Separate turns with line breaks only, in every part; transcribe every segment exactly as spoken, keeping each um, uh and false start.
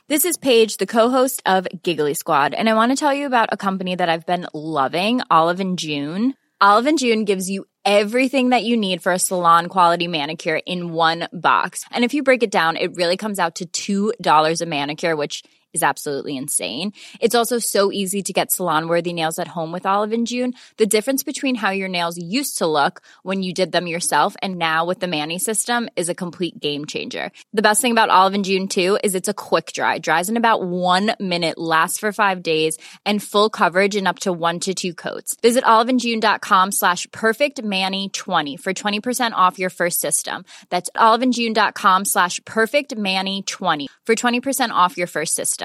This is Paige, the co-host of Giggly Squad, and I want to tell you about a company that I've been loving, Olive and June. Olive and June gives you everything that you need for a salon-quality manicure in one box. And if you break it down, it really comes out to two dollars a manicure, which is absolutely insane. It's also so easy to get salon-worthy nails at home with Olive and June. The difference between how your nails used to look when you did them yourself and now with the Mani system is a complete game changer. The best thing about Olive and June, too, is it's a quick dry. Dries in about one minute, lasts for five days, and full coverage in up to one to two coats. Visit oliveandjune.com slash perfectmani20 for twenty percent off your first system. That's oliveandjune.com slash perfectmani20 for twenty percent off your first system.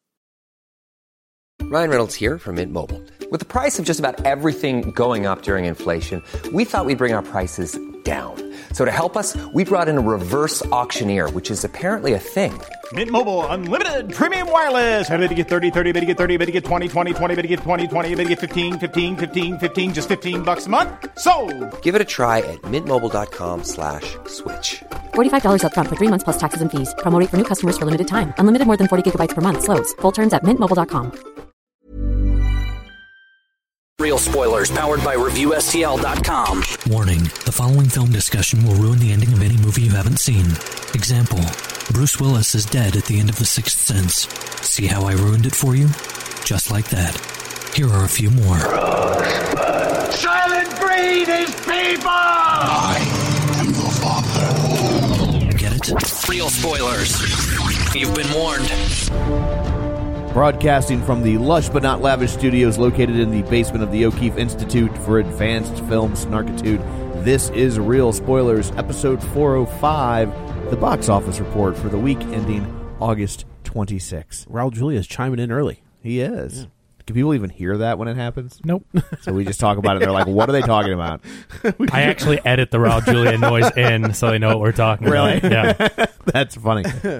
Ryan Reynolds here from Mint Mobile. With the price of just about everything going up during inflation, we thought we'd bring our prices down. So to help us, we brought in a reverse auctioneer, which is apparently a thing.
Mint Mobile Unlimited Premium Wireless. How to get thirty, thirty, how to get thirty, how to get twenty, twenty, twenty, how to get twenty, twenty, how to get fifteen, fifteen, fifteen, fifteen, just fifteen bucks a month? Sold!
Give it a try at mintmobile.com slash switch.
forty-five dollars up front for three months plus taxes and fees. Promo rate for new customers for limited time. Unlimited more than forty gigabytes per month. Slows full terms at mint mobile dot com.
Real spoilers powered by Review S T L dot com.
Warning, the following film discussion will ruin the ending of any movie you haven't seen. Example, Bruce Willis is dead at the end of The Sixth Sense. See how I ruined it for you? Just like that. Here are a few more.
Rosebud.
Silent breed is people!
I am your father.
Get it?
Real spoilers. You've been warned.
Broadcasting from the lush but not lavish studios located in the basement of the O'Keefe Institute for Advanced Film Snarkitude, this is Real Spoilers, episode four oh five, the box office report for the week ending August twenty-sixth.
Raul Julia is chiming in early.
He is. Yeah. Can people even hear that when it happens?
Nope.
So we just talk about it, and they're like, what are they talking about?
I actually edit the Raul Julia noise in so they know what we're talking
really?
about. Yeah.
That's funny.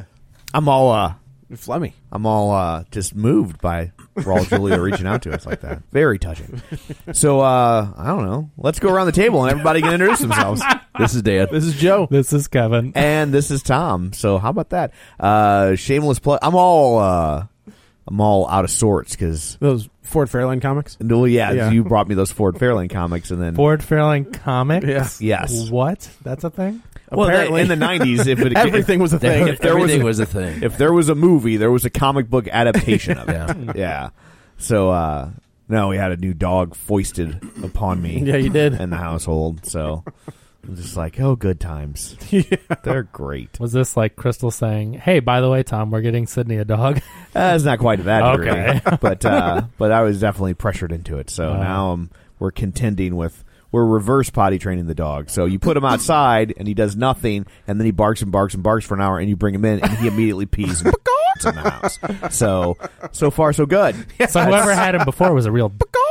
I'm all... uh
Flemmy.
I'm all uh, just moved by Raul Julia reaching out to us like that. Very touching. So, uh, I don't know. Let's go around the table and everybody can introduce themselves. This is Dan.
This is Joe.
This is Kevin.
And this is Tom. So, how about that? Uh, shameless plug. I'm all, uh, I'm all out of sorts because
those Ford Fairlane comics.
No, yeah,
yeah,
you brought me those Ford Fairlane comics, and then
Ford Fairlane comics.
Yeah.
Yes.
What? That's a thing.
Well,
apparently,
in the nineties, if it,
everything
if,
was a thing.
If there
everything
was,
was a thing.
If there was a movie, there was a comic book adaptation of it.
Yeah.
Yeah. So, uh, no, we had a new dog foisted upon me.
Yeah, you did.
In the household. So, I'm just like, oh, good times.
Yeah.
They're great.
Was this like Crystal saying, hey, by the way, Tom, we're getting Sydney a dog?
Uh, it's not quite to that degree.
Okay.
but, uh, but I was definitely pressured into it. So uh, now um, we're contending with... We're reverse potty training the dog. So you put him outside, and he does nothing, and then he barks and barks and barks for an hour, and you bring him in, and he immediately pees and in the house. So, so far, so good.
So whoever had him before was a real...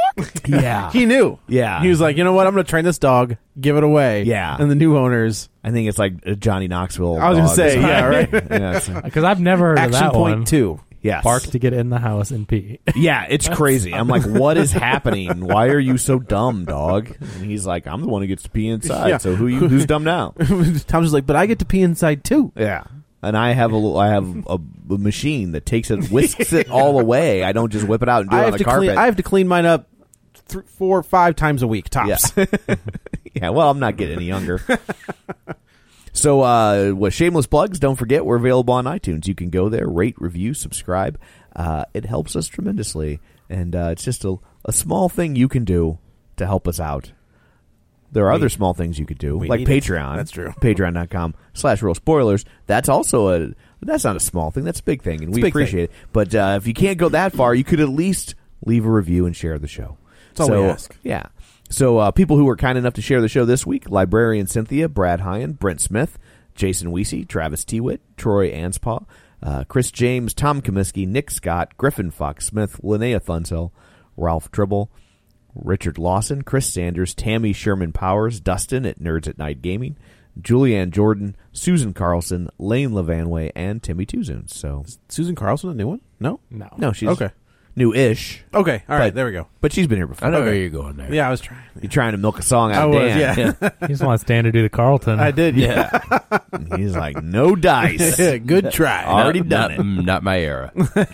Yeah.
He knew.
Yeah.
He was like, you know what? I'm going to train this dog, give it away.
Yeah.
And the new owners...
I think it's like a Johnny Knoxville
I was going to say, yeah, right?
Because yeah, I've never heard
Action
of that
point
one.
two.
Yes.
Bark to get in the house and pee.
Yeah, it's crazy. I'm like, what is happening? Why are you so dumb, dog? And he's like, I'm the one who gets to pee inside.
Yeah.
So who you, who's dumb now?
Tom's just like, but I get to pee inside too.
Yeah. And I have a I have a, a machine that takes it, whisks it all away. I don't just whip it out and do
I
it
have
on the
to
carpet.
Clean, I have to clean mine up th- four or five times a week, tops.
Yeah. Yeah, well, I'm not getting any younger. So, uh, what shameless plugs, don't forget, we're available on iTunes. You can go there, rate, review, subscribe. Uh, it helps us tremendously. And uh, it's just a, a small thing you can do to help us out. There are we, other small things you could do, like Patreon.
It. That's true.
Patreon.com slash real spoilers. That's also a, that's not a small thing. That's a big thing, and
it's
we appreciate
thing.
it. But uh, if you can't go that far, you could at least leave a review and share the show.
That's all
so,
we ask.
Yeah. So uh, people who were kind enough to share the show this week, Librarian Cynthia, Brad Hyan, Brent Smith, Jason Weesey, Travis Tewitt, Troy Anspaugh, uh, Chris James, Tom Comiskey, Nick Scott, Griffin Fox Smith, Linnea Thunsell, Ralph Tribble, Richard Lawson, Chris Sanders, Tammy Sherman Powers, Dustin at Nerds at Night Gaming, Julianne Jordan, Susan Carlson, Lane Levanway, and Timmy Tuzoons. So
Is Susan Carlson a new one? No?
No.
No, she's...
Okay.
New-ish.
Okay, all right,
But-
there we go.
But she's been here before.
I know
Okay.
where you're going there.
Yeah, I was trying.
You're trying to milk a song out
I
of
was,
Dan.
yeah.
He just wants Dan to do the Carlton.
I did, yeah.
He's like, no dice.
Good try.
Already
not,
done
not,
it.
mm, Not my era.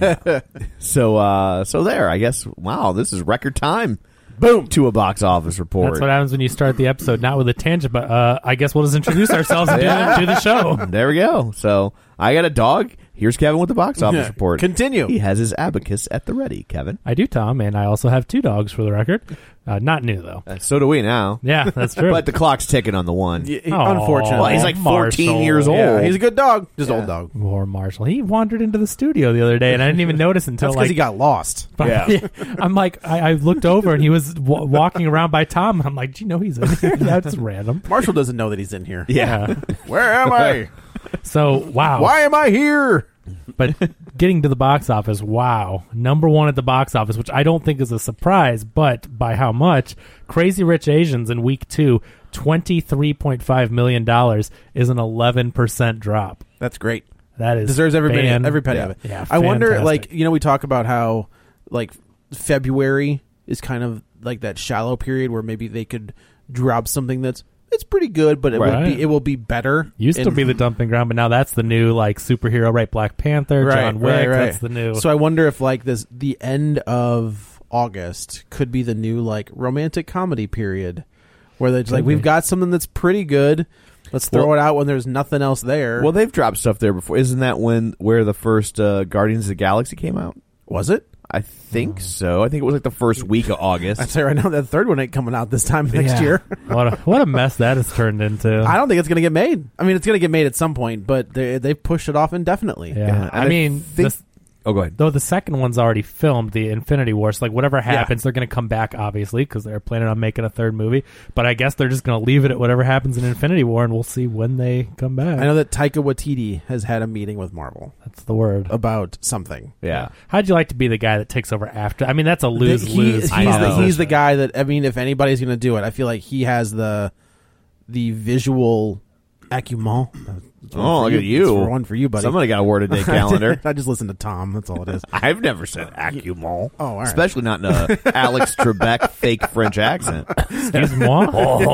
So, uh, so there. I guess. Wow, this is record time.
Boom.
To a box office report.
That's what happens when you start the episode, not with a tangent, but uh, I guess we'll just introduce ourselves and
Yeah.
do, do the show.
There we go. So I got a dog. Here's Kevin with the box office
Yeah.
report.
Continue.
He has his abacus at the ready, Kevin.
I do, Tom, and I also have two dogs for the record. Uh, not new, though.
Uh, so do we now.
Yeah, that's true.
But the clock's ticking on the one.
Yeah, he-
Aw.
unfortunately.
Well, he's like fourteen
Marshall.
years old.
Yeah, he's a good dog. Just
Yeah.
old dog.
More Marshall. He wandered into the studio the other day, and I didn't even notice until
That's because
like
he got lost.
Yeah.
I'm like, I, I looked over and he was w- walking around by Tom. And I'm like, do you know he's in here? That's random.
Marshall doesn't know that he's in here.
Yeah.
Where am I?
So wow.
Why am I here?
But getting to the box office, wow. Number one at the box office, which I don't think is a surprise, but by how much? Crazy Rich Asians in week two, twenty-three point five million dollars is an eleven percent drop.
That's great.
That is
Deserves every penny,
fan-
every penny
yeah,
of it.
Yeah,
I wonder,
fantastic.
like, you know, we talk about how, like, February is kind of like that shallow period where maybe they could drop something that's it's pretty good, but it will
Right.
be it will be better.
Used to
in-
be the dumping ground, but now that's the new like superhero, right? Black Panther,
right,
John Wick.
right, right.
That's the new.
So I wonder if like this, the end of August could be the new like romantic comedy period, where it's like
Could
we've
be.
got something that's pretty good. Let's throw
Well-
it out when there's nothing else there.
Well, they've dropped stuff there before. Isn't that when where the first uh, Guardians of the Galaxy came out?
Was it?
I think so. I think it was like the first week of August.
I'd say right now that third one ain't coming out this time next
Yeah.
year.
what a what a mess that has turned into.
I don't think it's going to get made. I mean, it's going to get made at some point, but they they've pushed it off indefinitely.
Yeah,
Yeah, and
I
I
mean,
think-
this,
Oh, go ahead.
though the second one's already filmed, the Infinity War. So like whatever happens, they're going to come back, obviously, because they're planning on making a third movie. But I guess they're just going to leave it at whatever happens in Infinity War, and we'll see when they come back.
I know that Taika Waititi has had a meeting with Marvel
That's the word.
about something.
Yeah.
How'd you like to be the guy that takes over after? I mean, that's a lose
He-
lose.
he's,
I
the,
know.
he's the guy that, I mean, if anybody's going to do it, I feel like he has the the visual acumen. That's one
Oh,
for
look at
you. That's
you.
for one for you, buddy.
Somebody got a word a day calendar.
I just listened to Tom. That's all it is.
I've never said acumen.
Oh, all right.
Especially not in a Alex Trebek fake French accent.
Excuse moi.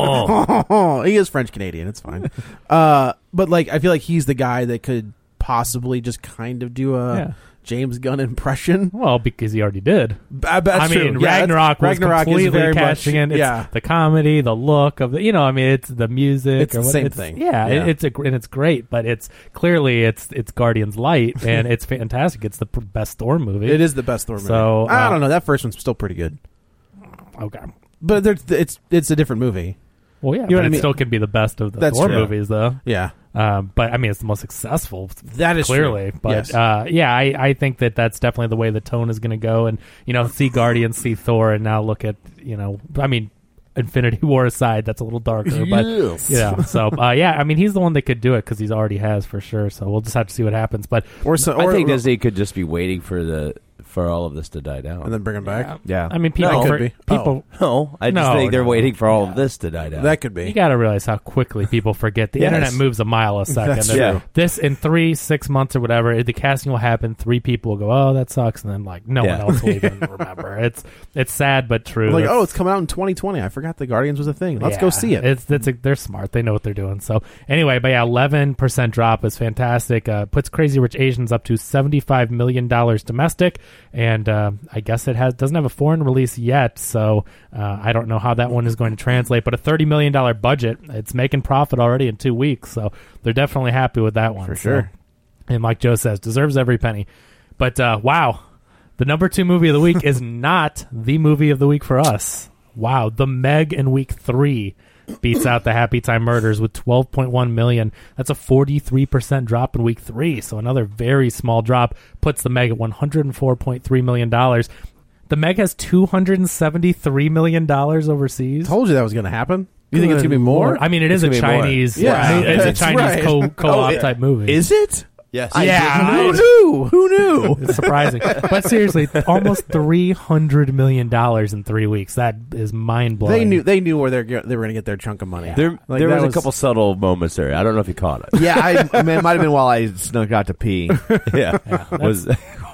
Oh, he is French Canadian. It's fine. Uh, but like, I feel like he's the guy that could possibly just kind of do a
Yeah.
James Gunn impression.
Well, because he already did.
I, that's
I mean,
true. Yeah,
Ragnarok was
Ragnarok
completely
is very
cashing
much,
in. It's
yeah,
the comedy, the look of the, you know, I mean, it's the music.
It's
or
the
what,
same
it's,
thing.
Yeah,
Yeah.
It, it's a and it's great, but it's clearly it's it's Guardians Light, and it's fantastic. It's the p- best Thor movie.
it is the best Thor movie.
So,
I
uh,
don't know. That first one's still pretty good,
Okay.
but there's, it's it's a different movie.
Well, yeah,
You know
but
what I
it
mean?
still could be the best of the
That's
Thor
true.
movies, though.
Yeah,
Um, but I mean, it's the most successful.
that is
clearly.
true.
But
Yes.
uh, yeah, I, I think that that's definitely the way the tone is going to go. And you know, see Guardians, see Thor, and now look at you know, I mean, Infinity War aside, that's a little darker. But
Yes.
yeah, so uh, yeah, I mean, he's the one that could do it because he's already has for sure. So we'll just have to see what happens. But
or so,
I
or,
think Disney could just be waiting for the for all of this to die down.
and then bring him back.
Yeah.
I mean, people,
That could
for-
be.
people.
no, I just
No,
think they're
no.
waiting for all of this to die down.
That could
You
be.
got to realize how quickly people forget. The
Yes.
internet moves a mile a second.
That's
And
true.
This in three, six months or whatever, the casting will happen. Three people will go, "Oh, that sucks," and then like no
Yeah.
one else will even remember. It's it's sad but true.
Like,
That's-
oh, it's coming out in twenty twenty. I forgot the Guardians was a thing. Let's go
yeah,
see it.
It's it's a, they're smart. They know what they're doing. So anyway, but yeah, eleven percent drop is fantastic. Uh, puts Crazy Rich Asians up to seventy five million dollars domestic, and uh, I guess it has doesn't have a foreign release yet. So uh, I don't know how that one is going to translate. But a thirty million dollar budget, it's making profit already in two weeks. So they're definitely happy with that one
For
So-
sure.
And like Joe says, deserves every penny. But uh, wow, the number two movie of the week is not the movie of the week for us. Wow, The Meg in week three beats out The Happy Time Murders with twelve point one million. That's a forty-three percent drop in week three. So another very small drop puts The Meg at one hundred four point three million dollars. The Meg has two hundred seventy-three million dollars overseas.
Told you that was going to happen. You think it's
Good
going to be more?
Lord. I mean, it
It's
is a
gonna be more.
Chinese.
Yeah,
it's a
that's
Chinese
right.
co co-op
Oh, yeah.
type movie.
Is it?
yes.
yeah,
Who
I-
knew? Who knew?
It's surprising. But seriously, almost three hundred million dollars in three weeks. That is mind blowing.
They knew. They knew where they're go- they were going to get their chunk of money.
There,
Like,
there
that
was, a couple subtle moments there. I don't know if you caught it.
Yeah, I, I mean, it might have been while I snuck out to pee.
yeah. was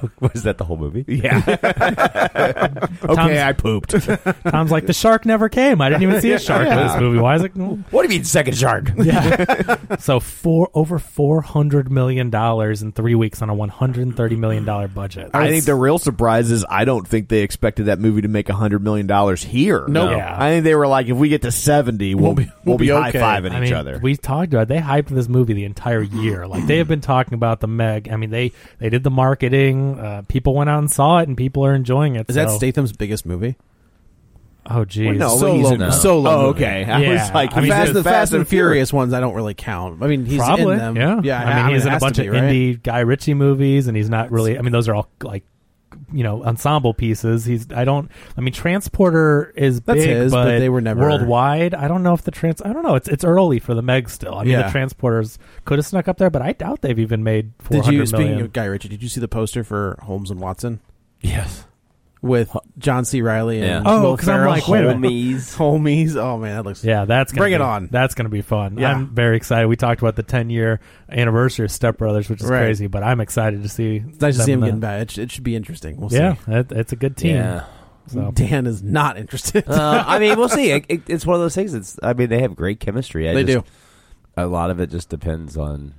Was that the whole movie?
Yeah. Okay, I pooped.
Tom's like, the shark never came. I didn't even see a shark in this movie. Why is it?
What do you mean second shark?
Yeah. So four over four hundred million dollars in three weeks on a one hundred thirty million dollar budget.
I think the real surprise is I don't think they expected that movie to make one hundred million dollars here.
No.
Yeah.
I think they were like, if we get to seventy, we'll,
We'll be-
we'll
we'll
be,
be okay.
high-fiving
I
each
mean,
other.
we talked about it. They hyped this movie the entire year. Like they have been talking about the Meg. I mean, they they did the marketing. Uh, people went out and saw it, and people are enjoying it.
Is
so.
that Statham's biggest movie?
Oh, geez.
no,
Solo,
he's in-
no. Solo
Oh,
movie.
okay. I
Yeah.
was like,
I mean,
he's
Fast,
in
the Fast and Furious ones I don't really count. I mean, he's
Probably,
in them.
yeah.
yeah.
I mean, he's
it
in a
has
bunch
to
of
be, right?
indie Guy Ritchie movies, and he's not really. I mean, those are all like, you know, ensemble pieces. He's. I don't. I mean, Transporter is
That's
big,
his, but they were never-
worldwide. I don't know if the trans. I don't know. It's it's early for the Meg still. I mean,
Yeah.
the Transporters could have snuck up there, but I doubt they've even made four
Did you?
hundred
Speaking
million.
of Guy Ritchie, did you see the poster for Holmes and Watson
Yes.
with John C. Reilly and
Yeah.
Oh,
Will
'cause I'm
Ferrell?
like, wait a minute.
Homies.
Homies. Oh man, that looks.
Yeah, that's gonna
Bring
be,
it on.
That's going to be fun.
Yeah.
I'm very excited. We talked about the ten year anniversary of Step Brothers, which is
Right.
crazy, but I'm excited to see.
It's nice to
them
see him
in
getting
the-
back. It, sh- it should be interesting. We'll
Yeah,
see.
it, it's a good team.
Yeah.
So.
Dan is not interested.
uh, I mean, we'll see. It, it, it's one of those things. It's. I mean, they have great chemistry. I
They
just,
do.
A lot of it just depends on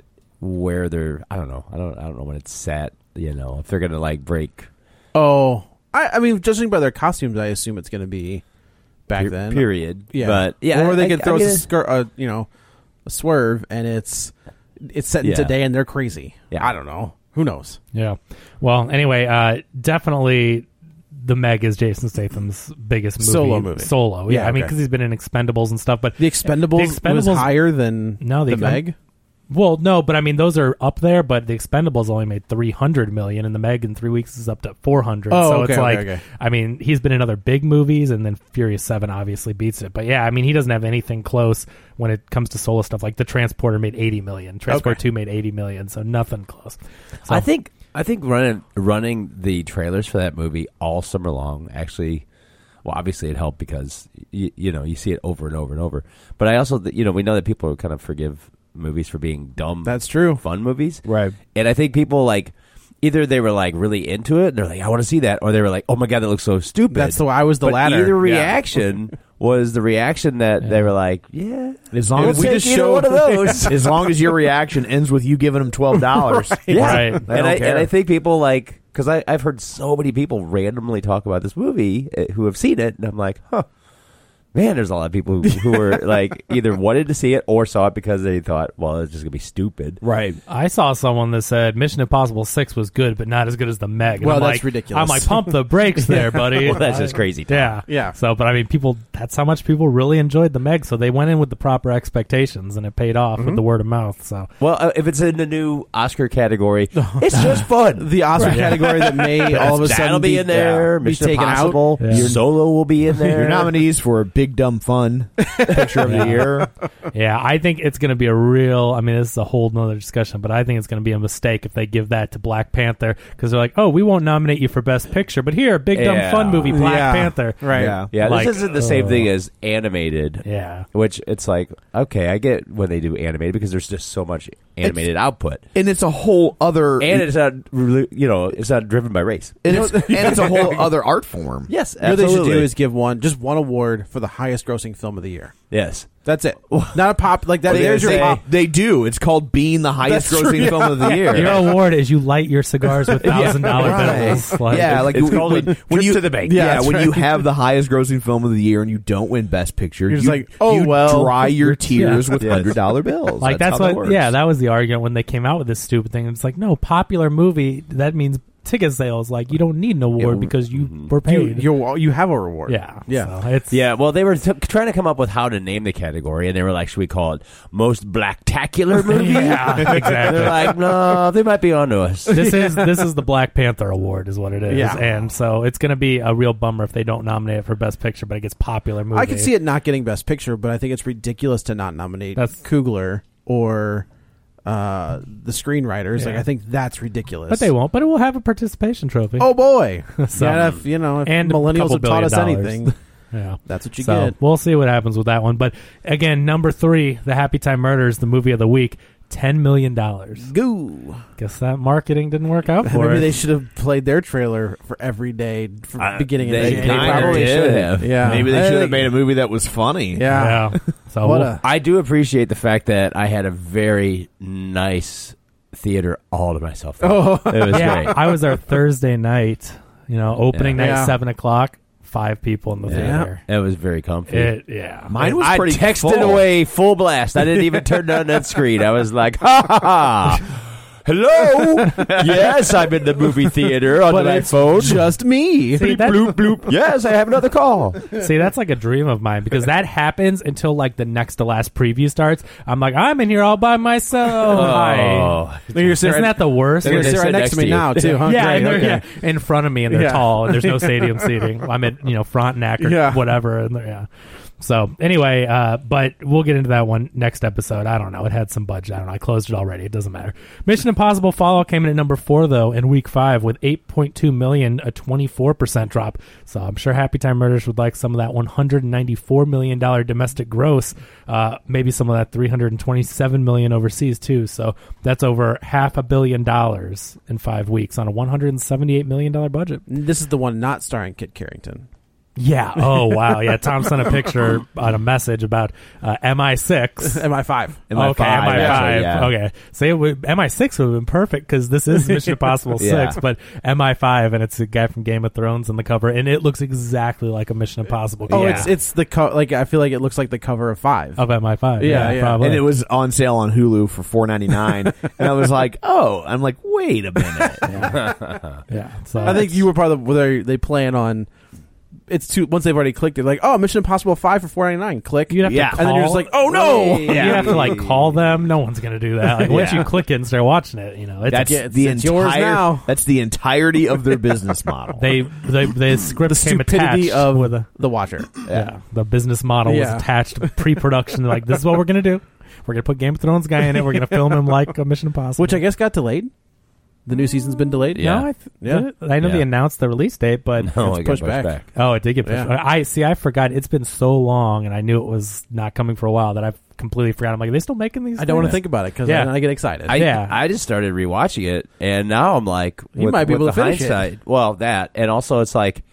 where they're. I don't know. I don't. I don't know when it's set. You know, if they're gonna like break.
Oh, I, I mean, judging by their costumes, I assume it's going to be back
per-
then.
Period.
Yeah,
But yeah,
or they
I-
could
I
throw
mean,
a, skir- a you know a swerve, and it's it's set in
Yeah.
today, and they're crazy.
Yeah.
I don't know. Who knows?
Yeah. Well, anyway, uh, definitely the Meg is Jason Statham's biggest movie.
Solo movie.
Solo. Yeah.
Yeah,
I mean,
okay.
because he's been in Expendables and stuff, but
The Expendables,
The
was
Expendables-
higher than
No,
the
the-
Meg.
well, no, but I mean, those are up there, but the Expendables only made three hundred million, and the Meg in three weeks is up to four hundred.
Oh,
so
okay,
it's
okay,
like,
okay.
I mean, he's been in other big movies, and then Furious seven obviously beats it. But yeah, I mean, he doesn't have anything close when it comes to solo stuff. Like the Transporter made eighty million, Transporter
Okay.
two made eighty million, so nothing close. So,
I think. I think running running the trailers for that movie all summer long actually. Well, obviously it helped because you, you know you see it over and over and over. But I also you know we know that people kind of forgive movies for being dumb.
That's true.
Fun movies,
Right.
And I think people like either they were like really into it and they're like I want to see that, or they were like oh my god that looks so stupid.
That's the I was the
but
latter.
Either
Yeah.
reaction was the reaction that they were like yeah.
As long
We'll
as we
take
just
either
show
one of those.
as long as your reaction ends with you giving him twelve dollars.
Yeah,
Right.
and
They don't
I
care.
and I think people like because I I've heard so many people randomly talk about this movie uh, who have seen it, and I'm like, huh, man, there's a lot of people who, who were like either wanted to see it or saw it because they thought, well, it's just gonna be stupid.
Right.
I saw someone that said Mission Impossible six was good, but not as good as the Meg. And
Well,
I'm
that's
like,
ridiculous.
I'm like, pump the brakes there, buddy.
Well, that's just crazy talk.
Yeah,
Yeah.
So, but I mean, people. That's how much people really enjoyed the Meg. So they went in with the proper expectations, and it paid off
Mm-hmm.
with the word of mouth. So
Well, uh, if it's in the new Oscar category, it's just fun.
The Oscar category that may all of a sudden
That'll be, in there.
be
Mission
taken
Impossible.
out. Yeah.
Solo will be in there.
Your nominees for Big Dumb Fun Picture of the Year.
yeah, I think it's going to be a real. I mean, this is a whole nother discussion, but I think it's going to be a mistake if they give that to Black Panther because they're like, oh, we won't nominate you for Best Picture, but here, Big Dumb
Yeah.
Fun movie, Black
Yeah.
Panther.
Right.
Yeah.
Yeah,
Like,
this isn't the same
uh,
thing as animated.
Yeah.
Which it's like, okay, I get when they do animated because there's just so much animated output.
And it's a whole other
And it's not, really- you know, it's not driven by race.
and it's, and it's a whole other art form.
Yes,
You know what they
absolutely.
should do is give one, just one award for the highest grossing film of the year.
yes.
That's it. Not a pop like that.
They,
There's your
they,
pop.
they do. It's called being the highest
That's true,
grossing
yeah.
film of the year.
Your award is you light your cigars with thousand dollar
Right.
bills. Like,
yeah, like
it's
when,
called
when,
a
when
trip
you
to the bank.
Yeah,
Yeah, that's
when
right.
you have the highest grossing film of the year and you don't win Best Picture,
You're just
you,
like, oh,
you
well.
dry your
You're-
tears
yeah.
with
Yes.
hundred dollar bills.
Like that's,
how that
what,
works.
yeah, that was the argument when they came out with this stupid thing. It's like, no, popular movie that means ticket sales. Like you don't need an award
Yeah,
because you
mhm.
were
You,
paid.
you you have a reward.
yeah,
Yeah.
So it's
Yeah, well, they were t- trying to come up with how to name the category, and they were like, should we call it Most Blacktacular Movie?
yeah, exactly.
They're like, no, they might be onto us.
this is this is the Black Panther Award, is what it is.
Yeah.
And so it's going to be a real bummer if they don't nominate it for Best Picture, but it gets popular movie.
I can see it not getting Best Picture, but I think it's ridiculous to not nominate
That's-
Coogler or uh, the screenwriters.
Yeah.
Like I think that's ridiculous.
but they won't. But it will have a participation trophy.
Oh boy!
So-
yeah, if, you know, if
and a
millennials
couple
have taught us
billion dollars.
anything,
Yeah.
that's what you
So
get.
we'll see what happens with that one. But again, number three, The Happy Time Murders, the movie of the week. ten million dollars.
Goo.
Guess that marketing didn't work out for
Maybe
it.
they should have played their trailer for every day from
Uh,
beginning
they-
and
they
end.
probably should have.
Yeah.
Maybe they
I
should have
think-
made a movie that was funny.
Yeah.
Yeah. So
What
we'll-
a-
I do appreciate the fact that I had a very nice theater all to myself.
Oh.
It was
yeah,
great.
I was there Thursday night. You know, opening
Yeah.
night
Yeah.
seven o'clock. Five people in the
Yeah.
theater.
It was very comfy.
It, yeah.
Mine was
I
pretty
texted
full.
away full blast. I didn't even turn down that screen. I was like, ha ha ha. Hello? Yes, I'm in the movie theater on
But
my
it's
phone.
just me.
See, that-
bloop, bloop. Yes, I have another call.
See, that's like a dream of mine because that happens until like the next to last preview starts. I'm like, I'm in here all by myself. Hi.
Oh.
You're sitting
Isn't that the worst?
They're
They
sitting right
sit
next
next
to
to
me
you.
now, too, huh?
yeah,
Great,
and they're
okay.
yeah, in front of me and they're
Yeah.
tall and there's no stadium seating. I'm at you know Frontenac or
Yeah.
whatever. And they're- yeah. So anyway, uh, but we'll get into that one next episode. I don't know. It had some budget. I don't know. I closed it already. It doesn't matter. Mission Impossible Fallout came in at number four though in week five with eight point two million, a twenty-four percent drop. So I'm sure Happy Time Murders would like some of that one hundred ninety-four million dollars domestic gross. Uh, maybe some of that three hundred twenty-seven million dollars overseas too. So that's over half a billion dollars in five weeks on a one hundred seventy-eight million dollars budget.
This is the one not starring Kit Carrington.
Yeah. Oh, wow. Yeah. Tom sent a picture on a message about uh, M I six.
M I five.
Okay, M I five.
actually, yeah.
Okay. So it would, M I six would have been perfect because this is Mission Impossible
Yeah.
six, but M I five, and it's a guy from Game of Thrones on the cover, and it looks exactly like a Mission Impossible
Oh,
cover.
it's it's the co- like I feel like it looks like the cover of five.
Of M I five.
Yeah,
Yeah,
yeah.
probably.
And it was on sale on Hulu for four ninety-nine, and I was like, "Oh!" I'm like, "Wait a minute."
yeah. So
I think you were part of where they plan on. It's too once they've already clicked it, like, oh, Mission Impossible five for four ninety nine. Click,
You'd have
Yeah.
to
and then you're just
call-
like, oh no,
You have to like call them. No one's gonna do that. Like once
Yeah.
you click it and start watching it, you know, it's
That's
Yeah,
the
it's
entire.
yours now.
That's the entirety of their business model.
they they the script
the
came
stupidity
attached
of
with a
the watcher.
yeah. The business model
Yeah.
was attached to pre-production. Like this is what we're gonna do. We're gonna put Game of Thrones guy in it. We're gonna film him like a Mission Impossible.
Which I guess got delayed. The new season's been delayed.
Yeah.
No, I, th-
Yeah.
did it? I know
Yeah.
they announced the release date, but
No,
It's
it got
pushed
pushed
back.
back.
oh, it did get pushed.
Yeah.
I see. I forgot. It's been so long, and I knew it was not coming for a while that I've completely forgot. I'm like, are they still making these?
I don't want to
things?
think about it because
Yeah.
I, I get excited.
I,
Yeah.
I just started rewatching it, and now I'm like,
You
with,
might be
with
able
the
to finish it.
hindsight, well, that, and also it's like,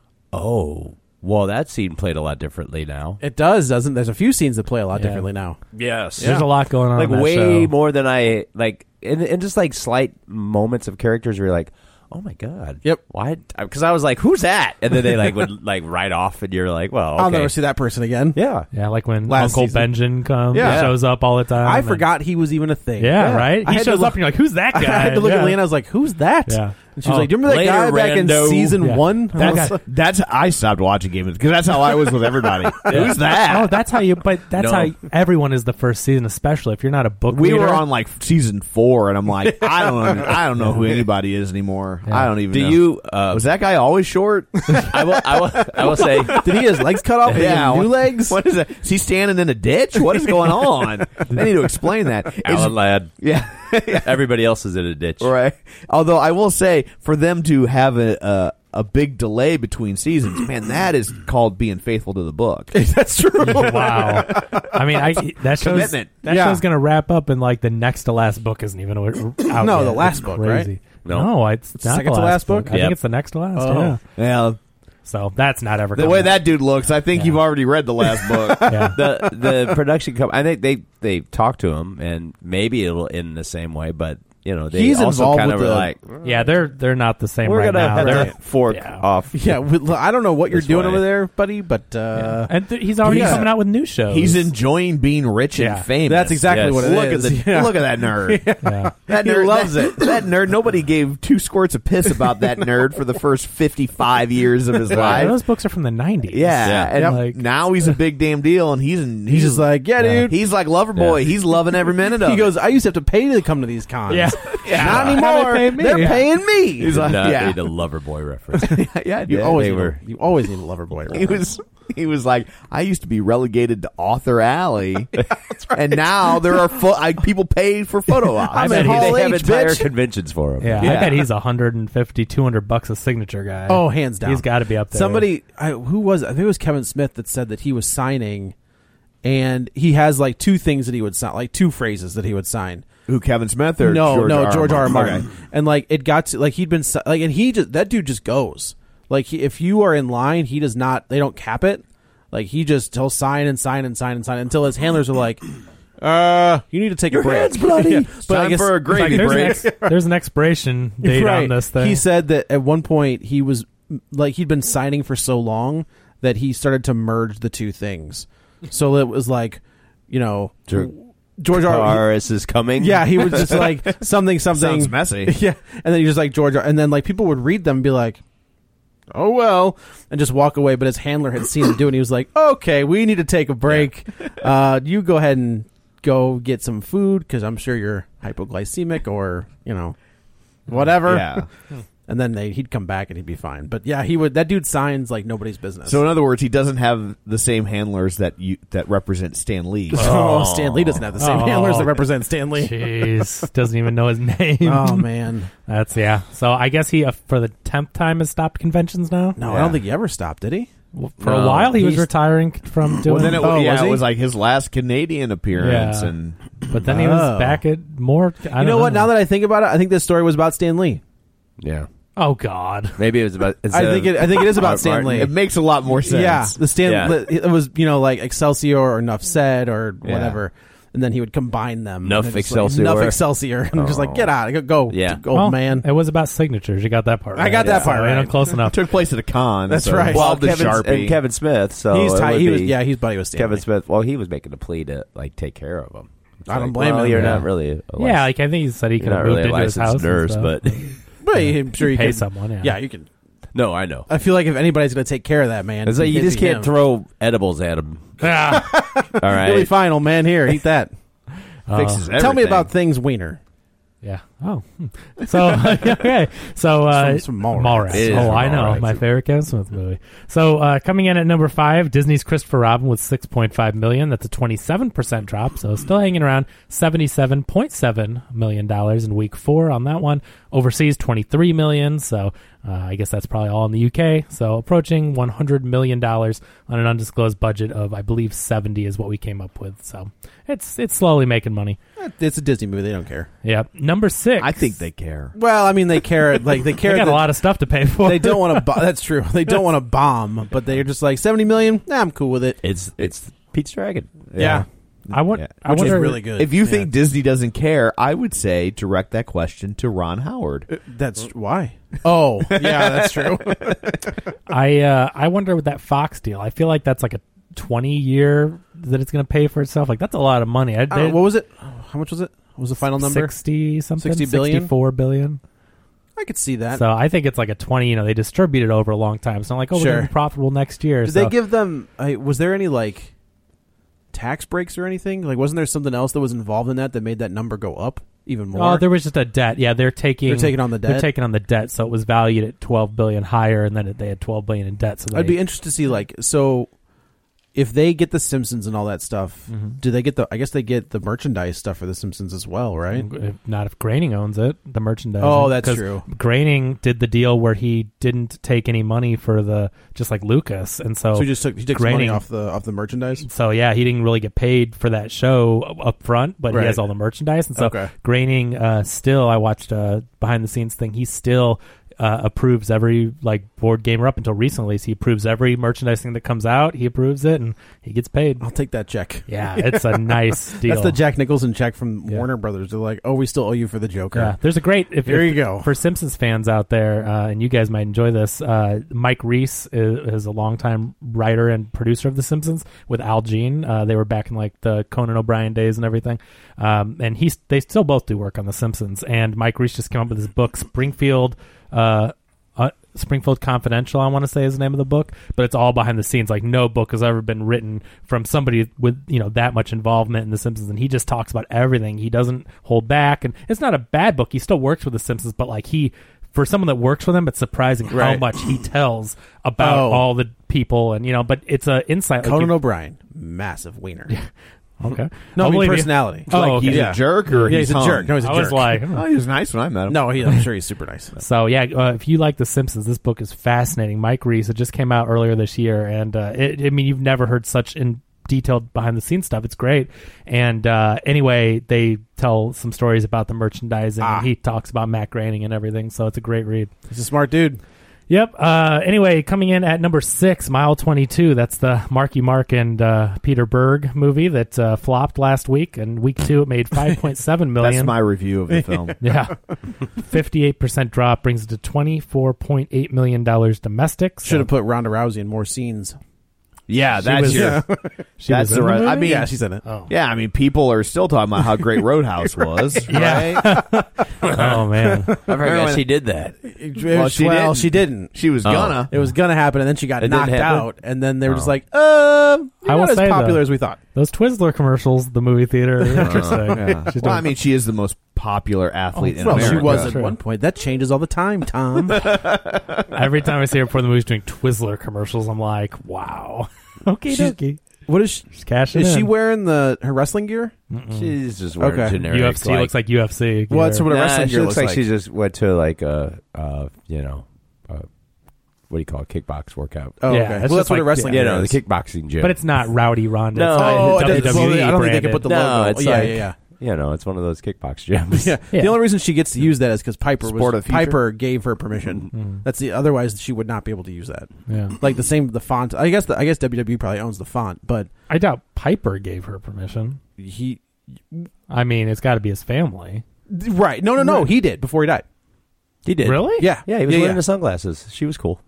oh, well, that scene played a lot differently now.
it does, doesn't? There's a few scenes that play a lot
Yeah.
differently now.
Yes,
There's a lot going on.
like
in that
way
show.
more than I like, and, and just like slight moments of characters where you're like, oh my god,
Yep.
why? Because I was like, who's that? And then they like would like write off, and you're like, well, okay.
I'll never see that person again.
Yeah,
Yeah, like when
Last
Uncle
season.
Benjamin comes,
Yeah.
and shows up all the time.
I
and-
forgot he was even a thing.
Yeah, right.
I
He
had to
shows
look-
up, and you're like, "Who's that guy?"
I had to look
yeah.
at Leanna. I was like, "Who's that?"
Yeah.
And she was
Oh,
like, "Do you remember that
later,
guy back in
rando.
season
Yeah.
one?"
That
I was
guy-
like,
That's I stopped watching Game of because that's how I was with everybody. Who's that?
Oh, that's how you. But that's
No.
how everyone is the first season, especially if you're not a book.
we
reader.
were on like season four, and I'm like, I don't, I don't know who anybody is anymore. I don't even.
Do
know.
you? Uh,
Was that guy always short?
I will. I will. I will say.
did he get his legs cut off? Did he
Yeah,
have new
what-
legs?
What is that? Is he standing in a ditch? What is going on? They need to explain that. It's-
Alan Ladd.
yeah.
Everybody else is in a ditch.
Right. Although I will say, for them to have a, a a big delay between seasons, man, that is called being faithful to the book.
That's true.
Wow. I mean, I that show's
Commitment.
that
Yeah.
show's gonna wrap up, and like the next to last book isn't even out.
No,
yet.
the last
It's
book,
crazy.
right?
No.
No, it's not
Second
the
to last book?
I
Yep.
think it's the next to last.
Oh.
Yeah.
Yeah.
So that's not ever
The
coming
way
out.
that dude looks, I think
Yeah.
you've already read the last book.
Yeah.
the the production company. I think they they talked to him, and maybe it'll end the same way. But you know, they
He's
also
involved
kind of
with
were
the-
like,
Yeah, they're they're not the same
we're
right
gonna
now.
have
They're-
to fork
Yeah.
off.
Yeah, we- I don't know what you're
This
doing
way.
over there, buddy, but uh,
and th- he's already
Yeah.
coming out with new shows.
He's enjoying being rich
Yeah.
and famous.
that's exactly
Yes.
what it
look
is.
at the
Yeah.
look at that nerd.
Yeah.
That
He
nerd
loves
that,
it.
That nerd. Nobody gave two squirts of piss about that nerd for the first fifty-five years of his
Yeah,
life.
those books are from the nineties.
Yeah,
Yeah.
and
Yep.
like now he's a big damn deal, and he's in,
He's just like, yeah,
Yeah.
dude.
he's like Loverboy. He's loving every minute of
He
it.
goes, I used to have to pay to come to these cons.
Yeah.
Not
Now
anymore.
they pay me.
They're
Yeah.
paying me.
He's like,
Not
yeah,
need a Loverboy reference.
yeah,
you
yeah,
always
they
need
were.
a, you always need a lover boy.
He was he was like, I used to be relegated to Author Alley, and now there are fo- I, people paid for photo ops.
I
I'm
bet
in
he-
Hall
they have
H,
entire
bitch.
conventions for him.
Yeah,
Yeah.
I bet he's one hundred fifty, two hundred bucks a signature guy.
Oh, hands down.
He's got to be up there.
Somebody, I, who was? I think it was Kevin Smith that said that he was signing, and he has like two things that he would sign, like two phrases that he would sign.
Who, Kevin Smith or
no,
George
no,
R.
George R. R. Martin.
Okay.
And like it got to like he'd been si- like, and he just that dude just goes like he, if you are in line, he does not. They don't cap it. Like he just he'll sign and sign and sign and sign until his handlers are like, uh, you need to take
Your
a break.
hand's bloody.
Yeah.
It's time for a gravy
Like, there's,
break.
an ex- there's an expiration date
right.
on this thing.
He said that at one point he was like he'd been signing for so long that he started to merge the two things. So it was like, you know,
George,
George R. R.
Is is coming.
Yeah, he was just like something, something.
Sounds messy.
Yeah, and then he just like George, R. and then like people would read them and be like, "Oh well," and just walk away. But his handler had seen him do it, and he was like, "Okay, we need to take a break. Uh, you go ahead and go get some food because I'm sure you're hypoglycemic or you know, whatever."
Yeah.
And then they, he'd come back and he'd be fine. But yeah, he would. That dude signs like nobody's business.
So in other words, he doesn't have the same handlers that you that represent Stan Lee.
Oh, Stan Lee doesn't have the same
Oh.
handlers that represent Stan Lee.
Jeez, doesn't even know his name.
Oh man,
that's yeah. So I guess he uh, for the tenth time has stopped conventions now.
no,
Yeah.
I don't think he ever stopped. Did he?
Well, for
No,
a while he was
he's-
retiring from doing.
Well, then it,
Oh,
yeah,
was he?
it was like his last Canadian appearance,
Yeah.
and
but then he was
Oh.
back at more. I
You
don't
know what? Now that I think about it, I think this story was about Stan Lee.
Yeah.
oh God,
Maybe it was about.
I think it. I think it is about Stan Lee.
it makes a lot more sense.
Yeah, the Stan.
Yeah.
It was you know like Excelsior or Enough Said or
Yeah.
whatever, and then he would combine them.
Enough
And it's
Excelsior.
Like, Enough Excelsior, and just like get out, go, go,
Yeah.
go,
well,
man.
It was about signatures. You got that part.
I
right.
got that
So,
part
you know,
right.
close enough.
Took place at a con.
That's
so
right.
Well,
Bob the
Kevin,
Sharpie.
and Kevin Smith. So
he's
it
tight.
would
He was
be
yeah, he's buddy with Stan
Kevin
Lee.
Smith. Well, he was making a plea to like take care of him. It's
I don't
like,
blame
well,
him.
You're
Yeah.
not really. A
Yeah, like I think he said he could
You're
have
not
moved
really a
into his
licensed
house.
nurse,
and
but
stuff.
But I'm sure you
pay
can
someone. Yeah,
Yeah, you can.
no, I know.
I feel like if anybody's going to take care of that man,
It's like you
it'd
just
be
can't
him.
throw edibles at him.
Ah.
All right.
You'll be fine, old man. Here, eat that.
Fixes everything.
Tell me about things, Wiener.
Yeah. Oh. Hmm. So okay. So uh,
It's from- it's from Mallrats.
Mallrats.
It is
Oh,
from
I know.
Mallrats.
My favorite Kevin Smith movie. So uh, coming in at number five, Disney's Christopher Robin with six point five million. That's a twenty-seven percent drop. So still hanging around seventy-seven point seven million dollars in week four on that one. Overseas, twenty-three million. So uh, I guess that's probably all in the U K. So approaching one hundred million dollars on an undisclosed budget of, I believe, seventy is what we came up with. So it's it's slowly making money.
It's a Disney movie. They don't care.
Yeah. Number six.
I think they care.
Well, I mean, they care. Like they care.
They got
that-
a lot of stuff to pay for.
They don't want to. Bo- that's true. They don't want to bomb, but they're just like seventy million. Nah, I'm cool with it.
It's it's Pete's Dragon.
Yeah,
I want.
Yeah.
I
which is
wonder.
really good.
If you
Yeah.
think Disney doesn't care, I would say direct that question to Ron Howard.
that's why. Oh, yeah, that's true.
I uh, I wonder with that Fox deal. I feel like that's like a twenty year that it's going to pay for itself. Like that's a lot of money. I,
I don't know, what was it? How much was it? What was the final number?
Sixty something.
sixty billion?
Sixty-four billion.
I could see that.
So I think it's like a twenty. You know, they distribute it over a long time. So I'm like, oh, we're
Sure.
going to be profitable next year.
Did
so.
they give them? I, was there any like tax breaks or anything? Like, wasn't there something else that was involved in that that made that number go up even more?
Oh, there was just a debt. Yeah, they're taking.
They're taking on the
They're
debt?
taking on the debt. So it was valued at twelve billion higher, and then it, they had twelve billion in debt. So they,
I'd be interested to see like so. If they get the Simpsons and all that stuff,
Mhm.
do they get the? I guess they get the merchandise stuff for the Simpsons as well, right?
If not if Groening owns it, the merchandise.
Oh, that's true.
Groening did the deal where he didn't take any money for the just like Lucas, and so
So he just took he took some money
Groening-
off the off the merchandise.
So yeah, he didn't really get paid for that show up front, but
Right.
he has all the merchandise, and so
Okay.
Groening uh, still. I watched a behind the scenes thing. He still uh, approves every like board game, or up until recently, so he approves every merchandise thing that comes out. He approves it, and he gets paid.
I'll take that check.
Yeah, it's a nice deal.
That's the Jack Nicholson check from
Yeah.
Warner Brothers. They're like, oh, we still owe you for the Joker.
Yeah, there's a great. If,
Here
if-
you go.
For Simpsons fans out there, uh, and you guys might enjoy this. Uh, Mike Reese is, is a longtime writer and producer of The Simpsons with Al Jean. Uh, they were back in like the Conan O'Brien days and everything. Um, and he's they still both do work on The Simpsons. And Mike Reese just came up with his book Springfield. Uh, uh, Springfield Confidential, I want to say is the name of the book, but it's all behind the scenes. Like no book has ever been written from somebody with, you know, that much involvement in The Simpsons, and he just talks about everything. He doesn't hold back, and it's not a bad book. He still works with The Simpsons, but like he, for someone that works with them, it's surprising how
Right.
much he tells about
Oh.
all the people, and you know. But it's a insight. Like
Conan
you-
O'Brien, massive wiener.
Okay.
No,
I'll
I mean
believe you.
personality.
Oh,
like
okay.
he's
Yeah.
a jerk or
Yeah,
he's,
he's a
hung?
jerk. No, he's a
I was
jerk.
like,
Oh, he was nice when I met him.
No, he, I'm sure he's super nice.
So yeah, uh, if you like The Simpsons, this book is fascinating. Mike Reese, it just came out earlier this year, and uh, it, I mean, you've never heard such in detailed behind the scenes stuff. It's great. And uh, anyway, they tell some stories about the merchandising,
Ah.
and he talks about Matt Groening and everything. So it's a great read.
He's a smart dude.
Yep. Uh, anyway, coming in at number six, Mile twenty-two. That's the Marky Mark and uh, Peter Berg movie that uh, flopped last week. And week two, it made five point seven million dollars.
That's my review of the film.
Yeah. fifty-eight percent drop brings it to twenty-four point eight million dollars domestic. So
Should have put Ronda Rousey in more scenes.
Yeah,
She
that's
was-
your.
Yeah. She
that's
was
the
in the
right. I
movie?
mean,
Yeah, she's in it.
Oh.
Yeah, I mean, people are still talking about how great Roadhouse was.
Yeah.
Right?
Oh, man.
I forgot she did that.
Well,
she
well,
didn't.
she didn't.
She was
Oh.
gonna.
It was gonna happen, and then she got
It didn't
knocked
happen?
out, and then they were just
Oh.
like, "Uh, you're
I will
not as
say,
popular
though,
as we thought."
Those Twizzler commercials, the movie theater, are interesting.
Yeah.
She's
Well, I
doing-
mean, she is the most popular athlete in
Well,
America.
she was at
True.
one point. That changes all the time, Tom.
every time I see her before the movie's doing Twizzler commercials, I'm like, wow. Okay,
She's-
dokie.
What is she?
She's cashing
Is
in.
she wearing the her wrestling gear?
She's just wearing
Okay.
generic.
U F C looks like U F C.
Well, that's
gear.
what a
Nah,
wrestling
she
gear
looks
looks
like, she just went to like a, uh, you know, uh, what do you call it? Kickbox workout.
Oh,
Yeah,
okay.
it's
Well,
just
that's what a
like-
wresling
you
gear
know,
is.
the kickboxing gym.
But it's not Rowdy Ronda.
No,
it's not
oh,
it
W
doesn't-
W E
well, I don't think they
branded.
can put the
no,
logo.
it's
yeah,
like,
yeah, yeah.
you know, it's one of those kickbox gyms.
Yeah.
Yeah.
The only reason she gets to use that is because Piper
Sport
was
of the future?
Piper gave her permission.
Mhm.
That's the otherwise she would not be able to use that.
Yeah.
Like the same the font. I guess the, I guess W W E probably owns the font, but
I doubt Piper gave her permission.
he
I mean, it's got to be his family.
right. No, no, no. He did before he died.
He did.
Really?
Yeah,
Yeah, he was
yeah,
wearing
yeah.
the sunglasses. She was cool.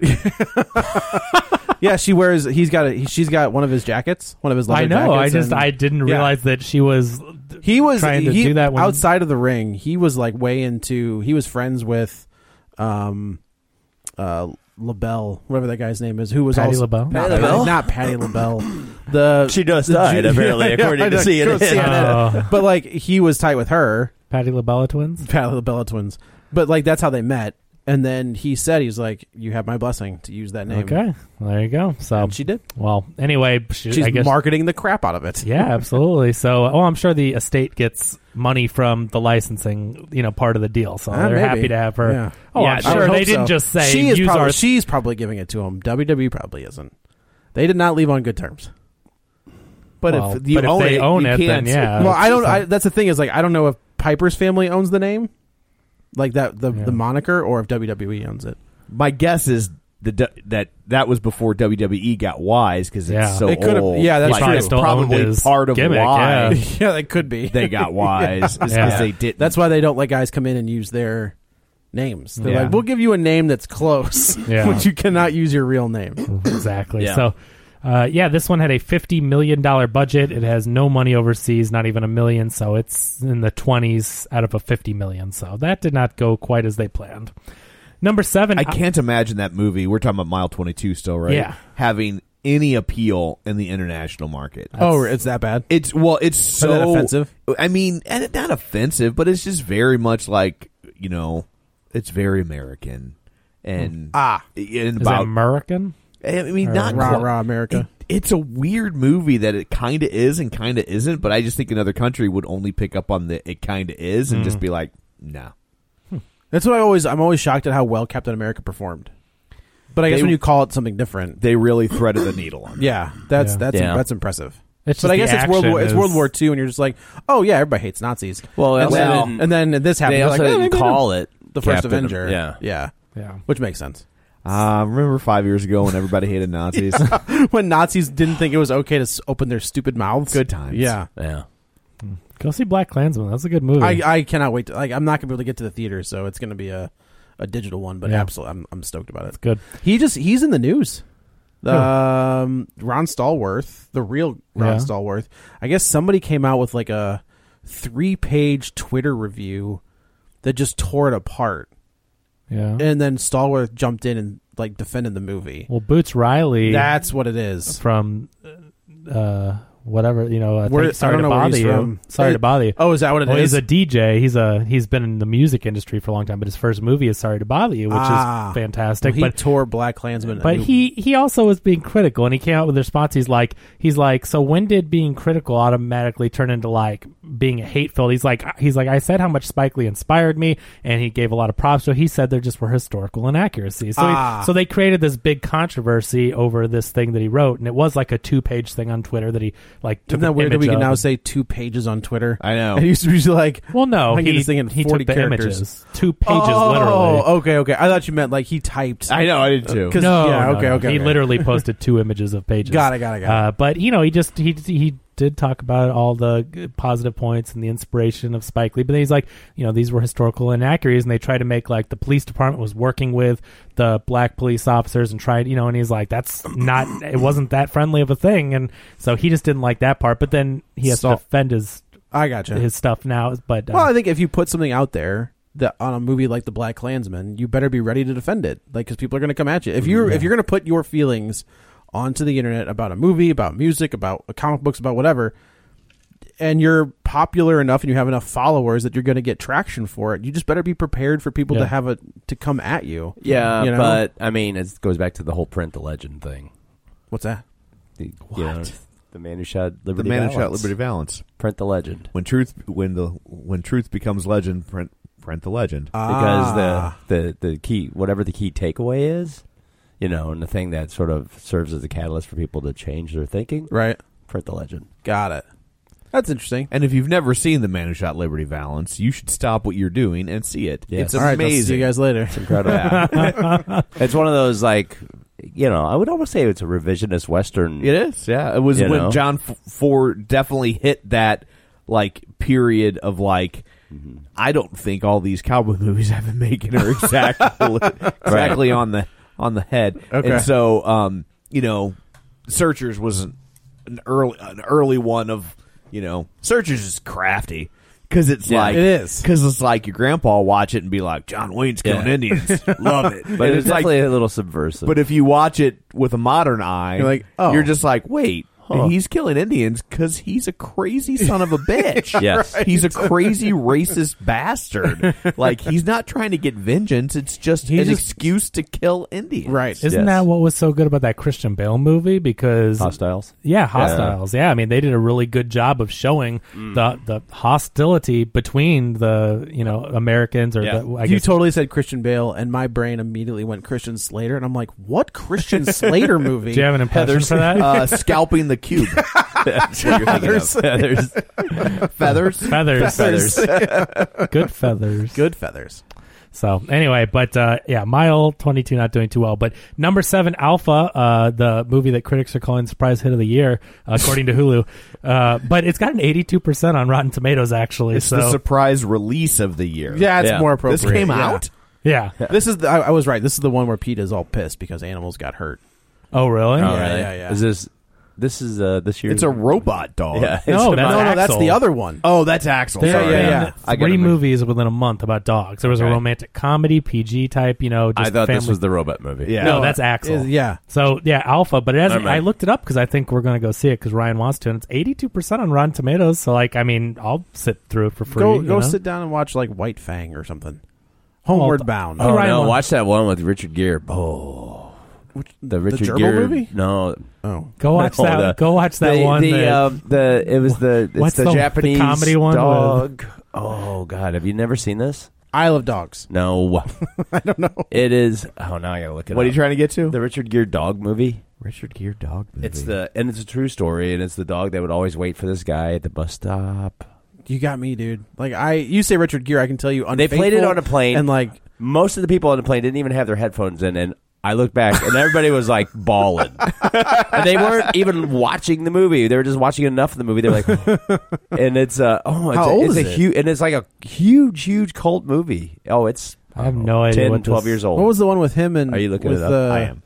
Yeah, she wears. He's got a. He, she's got one of his jackets. One of his. Leather
I know. I
jackets,
just
and
I didn't
yeah.
realize that she was.
he was
trying to
he,
do that when-
outside of the ring. He was like way into. He was friends with, um, uh, LaBelle, whatever that guy's name is, who was
Patty
also
LaBelle?
Not
Patty LaBelle?
not Patty LaBelle. The
She just
the
died,
Ju-
apparently,
Yeah,
according
I
to
know,
C N N.
according to C N N.
Oh.
But like he was tight with her,
Patty LaBella twins.
Patty LaBelle twins. But like that's how they met. And then he said, he's like, you have my blessing to use that name.
Okay, there you go. So
And she did.
well, anyway, she,
She's
I guess
marketing the crap out of it.
yeah, absolutely. So, oh, I'm sure the estate gets money from the licensing, you know, part of the deal. So
Uh,
they're
maybe.
happy to have her.
Yeah.
Oh,
Yeah,
I'm
I
sure
would
they
hope
didn't
so.
just say
she is
use
probably,
our.
she's probably giving it to him. W W E probably isn't. They did not leave on good terms.
But
Well,
if you
but if
own
they
it,
own
you
it, then
can't.
yeah.
well, I don't.
so-
I, that's the thing is like I don't know if Piper's family owns the name, like that the
Yeah.
the moniker, or if W W E owns it.
My guess is the du- that that was before W W E got wise because it's
Yeah.
so
It could've-
old.
yeah, that's
like,
true.
It's
Still owned
probably
his
part of
gimmick,
why
yeah.
Yeah, that could be.
they got wise because
Yeah.
they didn't.
That's why they don't let guys come in and use their names. They're
Yeah.
like, we'll give you a name that's close,
Yeah.
but you cannot use your real name.
Exactly.
Yeah.
So, uh, yeah, this one had a fifty million dollars budget. It has no money overseas, not even a million. So it's in the twenties out of a fifty million. So that did not go quite as they planned. Number seven.
I can't imagine that movie. We're talking about Mile twenty-two still, right?
Yeah.
Having any appeal in the international market.
Oh, it's that bad?
It's well, it's
Is that
so
offensive?
I mean, and it- not offensive, but it's just very much like you know, it's very American and
Ah.
and
Is
about
it American?
I mean,
Or
not
Rah,
quite-
rah, America.
It, it's a weird movie that it kind of is and kind of isn't. But I just think another country would only pick up on the it kind of is and
Mm.
just be like, no.
That's what I always. I'm always shocked at how well Captain America performed. But I guess
They-
when you call it something different,
They really threaded the needle on it.
yeah, that's
Yeah.
that's
Yeah.
that's impressive.
It's
But
just
I guess
the
it's World
action
War it's
is-
World War Two, and you're just like, oh yeah, everybody hates Nazis.
Well,
and,
also
then,
didn't-
and then this happened.
They
you're
also
like, oh,
didn't
maybe
call it
the first
Captain-
Avenger.
Yeah.
yeah,
Yeah.
which makes sense.
Uh, remember five years ago when everybody hated Nazis?
When Nazis didn't think it was okay to s- open their stupid mouths.
Good times.
Yeah,
Yeah.
Go see Black Klansman. That's a good movie.
I I cannot wait. To, like I'm not gonna be able to get to the theater, so it's gonna be a, a digital one. But
Yeah.
absolutely, I'm I'm stoked about it.
good.
He just he's in the news. Um, Ron Stallworth, the real Ron
Yeah.
Stallworth. I guess somebody came out with like a three-page Twitter review that just tore it apart,
Yeah.
and then Stallworth jumped in and like defended the movie.
Well, Boots Riley.
That's what it is.
from uh, whatever, you know, uh,
Where-
thank- sorry
I don't
to
know where
bother
he's
you.
from.
Sorry
Hey,
to bother you.
oh, is that what it
well,
is?
He's a D J. He's a he's been in the music industry for a long time, but his first movie is Sorry to Bother You, which
Ah.
is fantastic.
Well, he
but
tore Black Klansman. a
But
new-
he he also was being critical, and he came out with a response. He's like, he's like, so when did being critical automatically turn into like being hateful? He's like, he's like, I said how much Spike Lee inspired me, and he gave a lot of props. So he said there just were historical inaccuracies. So
Ah.
he, so they created this big controversy over this thing that he wrote, and it was like a two page thing on Twitter that he like took
Isn't that
an
weird that we
image
can
of
now
and-
say two pages on Twitter?
I know.
It used to be like,
Well, no,
I can get
he,
this thing in
he
forty
took the
characters.
images, two pages
oh,
literally.
okay, okay. I thought you meant like he typed.
I know, I did too.
'Cause-
No,
yeah,
no,
okay,
no.
okay.
He
okay.
literally posted two images of pages.
Got it, got it, got it.
Uh, but you know, he just he he did talk about all the good positive points and the inspiration of Spike Lee. But then he's like, you know, these were historical inaccuracies, and they tried to make like the police department was working with the black police officers and tried, you know, and he's like, that's not, it wasn't that friendly of a thing, and so he just didn't like that part. But then he has
So-
to defend his
I gotcha.
his stuff now. But uh,
Well, I think if you put something out there that on a movie like The Black Klansman, you better be ready to defend it, like because people are going to come at you. If you're if you're going to put your feelings onto the internet about a movie, about music, about comic books, about whatever, and you're popular enough and you have enough followers that you're going to get traction for it, you just better be prepared for people
Yeah.
to have a to come at you.
Yeah,
you know?
but I mean, it goes back to the whole print the legend thing.
What's that?
The, you know, the man who shot
The
Liberty
man who
Valance.
shot Liberty Valance.
Print the legend.
When truth, when the when truth becomes legend, print print the legend.
Because
Ah.
the, the, the key, whatever the key takeaway is, you know, and the thing that sort of serves as a catalyst for people to change their thinking,
Right.
print the legend.
Got it. That's interesting.
And if you've never seen The Man Who Shot Liberty Valance, you should stop what you're doing and see it.
Yes.
It's
All right, I'll
amazing.
see you guys later.
It's incredible. It's one of those, like, you know, I would almost say it's a revisionist Western.
It is, yeah. It was
You
when
know?
John F- Ford definitely hit that like period of like.
Mm-hmm.
I don't think all these cowboy movies I've been making are exactly exactly on the on the head.
Okay.
And so, um, you know, Searchers was an, an early an early one of you know Searchers is crafty. Because it's
Yeah,
like
it is.
Because it's like your grandpa watch it and be like, John Wayne's killing
Yeah.
Indians, love it.
But
And
it's definitely a little subversive.
But if you watch it with a modern eye,
You're like, oh.
you're just like, wait,
Huh.
he's killing Indians because he's a crazy son of a bitch.
Yes. Right.
He's a crazy racist bastard. Like, he's not trying to get vengeance. It's just
He's
an
just-
excuse to kill Indians.
Right.
isn't
Yes.
that what was so good about that Christian Bale movie? Because
Hostiles.
Yeah, Hostiles. Yeah. I mean, they did a really good job of showing
Mm.
the the hostility between the you know Americans or
Yeah.
the, I
you
guess
totally said Christian Bale, and my brain immediately went Christian Slater, and I'm like, what Christian Slater movie?
Do you have an impression for that?
Uh, scalping the cube. That's what you're thinking of.
Feathers.
Feathers.
feathers,
Feathers.
good feathers.
Good feathers.
So anyway, but uh, yeah, Mile twenty-two not doing too well. But number seven, Alpha, uh, the movie that critics are calling surprise hit of the year, according to Hulu. Uh, but it's got an eighty-two percent on Rotten Tomatoes, actually.
It's
so
the surprise release of the year.
Yeah, it's
Yeah.
more appropriate.
This came
Yeah.
out?
yeah.
This is the, I, I was right. This is the one where Pete is all pissed because animals got hurt.
Oh, really?
Oh,
Yeah,
really?
yeah, yeah.
Is this this is uh this year?
It's a robot dog.
Yeah.
No,
It's
that's
no, no, that's
Axel.
the other one.
Oh, that's Axel.
There
Sorry.
yeah, yeah.
I
Three
gotta make-
movies within a month about dogs. There was a
Okay.
romantic comedy, P G type, you know. Just
I thought this
family-
was the robot movie.
Yeah.
No, that's Axel.
Is- yeah.
So yeah, Alpha, but it hasn't.
Never mind.
I looked it up because I think we're going to go see it because Ryan wants to, and it's eighty-two percent on Rotten Tomatoes. So like, I mean, I'll sit through it for free.
Go
you
go
know?
sit down and watch like White Fang or something. Homeward
Oh,
Bound.
Oh
Ryan
no!
won.
Watch that one with Richard Gere. Oh, the Richard
gerbil
Gere
movie?
No,
Oh.
Go watch
No,
that.
the-
go watch that
the,
one.
The
that-
um, the it was the it's
What's
the,
the- the
Japanese
comedy one
dog. Oh God, have you never seen this?
Isle of Dogs.
No,
I don't know.
it is. Oh, now I gotta look it
What
up.
are you trying to get to?
The Richard Gere dog movie.
Richard Gere dog movie.
It's the and it's a true story, and it's the dog that would always wait for this guy at the bus stop.
You got me, dude. Like I, you say Richard Gere, I can tell you.
They played it
Unfaithful
on a plane,
and like
most of the people on the plane didn't even have their headphones in, and I looked back, and everybody was like bawling, and they weren't even watching the movie; they were just watching enough of the movie. They're like, and it's uh oh, it's
How
a,
old
it's
is
a
it?
huge, and it's like a huge, huge cult movie. Oh, it's
I have no idea
ten,
what
twelve
this-
years old.
what was the one with him and
Are you looking
with
it up?
Uh,
I am.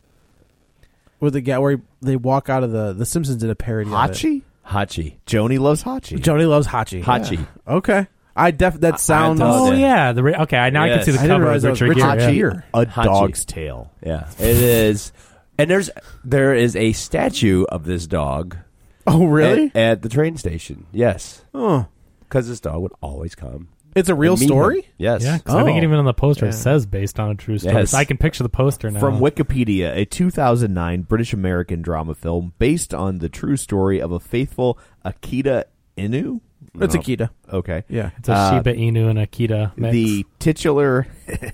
with the guy where he, they walk out of the the Simpsons did a parody of it.
Hachi?
Hachi.
Joni loves Hachi.
Joni loves Hachi.
Hachi.
Yeah. Okay. I def that sounds.
told
Oh
you.
yeah, the re- okay. I now I can
Yes.
see the
I didn't
cover
realize
of
that was
Richard
Richard
Gere.
Gere.
yeah.
A
Hachi.
dog's tail.
Yeah, it is. And there's there is a statue of this dog
Oh, really?
At, at the train station. Yes.
Oh.
Because this dog would always come.
It's a real
and meet
story?
him. Yes.
Yeah, because I think
Oh.
even on the poster
Yeah.
it says based on a true story.
Yes.
So I can picture the poster now.
From Wikipedia, a two thousand nine British-American drama film based on the true story of a faithful Akita Inu?
It's
No.
Akita.
Okay.
Yeah.
It's a
Uh,
Shiba Inu and Akita mix.
The titular